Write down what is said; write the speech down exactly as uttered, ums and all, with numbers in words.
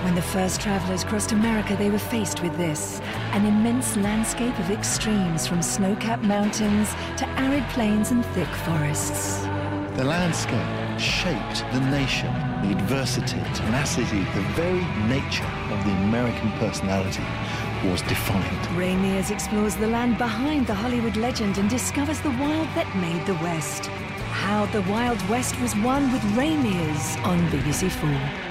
When the first travelers crossed America, they were faced with this, an immense landscape of extremes from snow-capped mountains to arid plains and thick forests. The landscape shaped the nation. The adversity, tenacity, the very nature of the American personality was defined. Ray Mears explores the land behind the Hollywood legend and discovers the wild that made the West. How the Wild West was won with Ray Mears on B B C four.